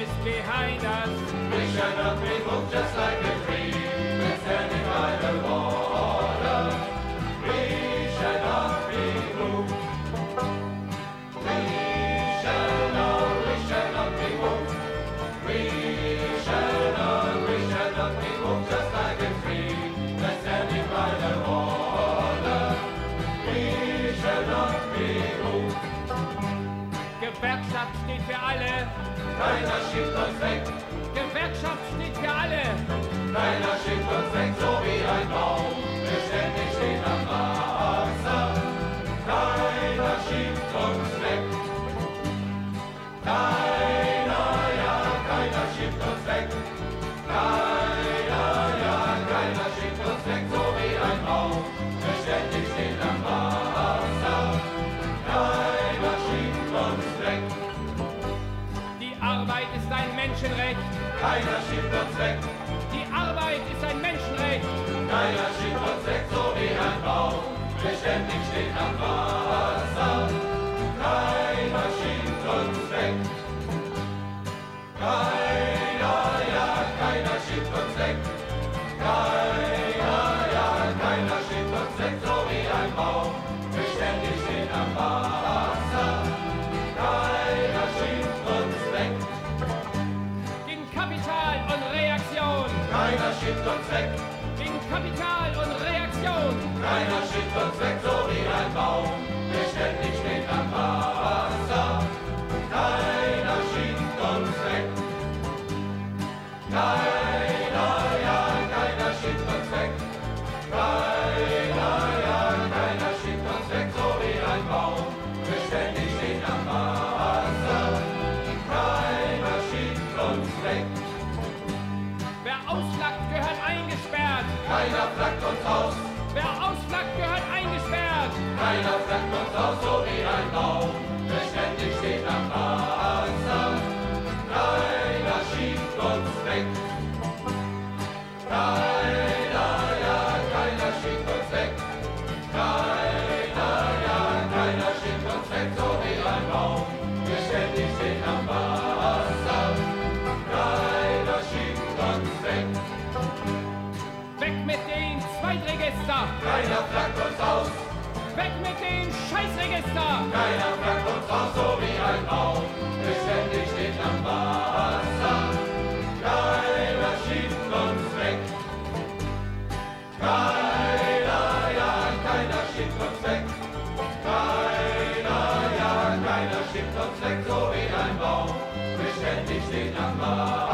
is behind us. We shall not be moved just like a tree, we're standing by the water. We shall not be moved. We shall not be moved. We shall not be moved just like a tree, we're standing by the water. We shall not be moved. Gewerkschaft steht für alle. Keiner schiebt uns weg. Gewerkschaft steht für alle. Keiner schiebt uns weg, so wie ein Baum, beständig steht am Wasser. Keiner schiebt uns weg. Keiner schiebt uns weg. Keiner schiebt uns weg, so wie ein Baum, beständig steht am Wasser. Keiner schiebt uns weg. Die Arbeit ist ein Menschenrecht. Keiner schiebt uns weg. Die Arbeit ist ein Menschenrecht. Keiner schiebt uns weg, so wie ein Baum, beständig steht am Wasser. Keiner schiebt uns weg. Keiner schiebt uns weg. Keiner schiebt uns weg, so wie ein Baum, beständig steht am Wasser. Keiner schiebt uns weg. Gegen Kapital und Reaktion. Keiner schiebt uns weg. Gegen Kapital und Reaktion. Keiner schiebt uns weg, so wie ein Baum, beständig steht am Wasser. Keiner schiebt uns weg. Keiner schiebt uns weg. Keiner schiebt uns weg, so wie ein Baum, beständig steht am Wasser. Keiner schiebt uns weg. Wer ausflaggt, gehört eingesperrt. Keiner flaggt uns aus. Wer ausflaggt, gehört eingesperrt. Keiner flaggt uns aus, so wie ein Baum, beständig steht am Wasser. Keiner schiebt uns weg. Keiner schiebt uns weg. Keiner schiebt uns weg, so wie ein Baum, beständig steht am Wasser. Keiner schiebt uns weg. Weg mit dem Zweitregister. Keiner flaggt uns aus. Weg mit dem Scheißregister. Keiner flaggt uns aus, so wie ein Baum, beständig steht am Wasser. Keiner schiebt uns weg. Keiner schiebt uns weg. Keiner schiebt uns weg, so wie ein Baum, beständig steht am Wasser.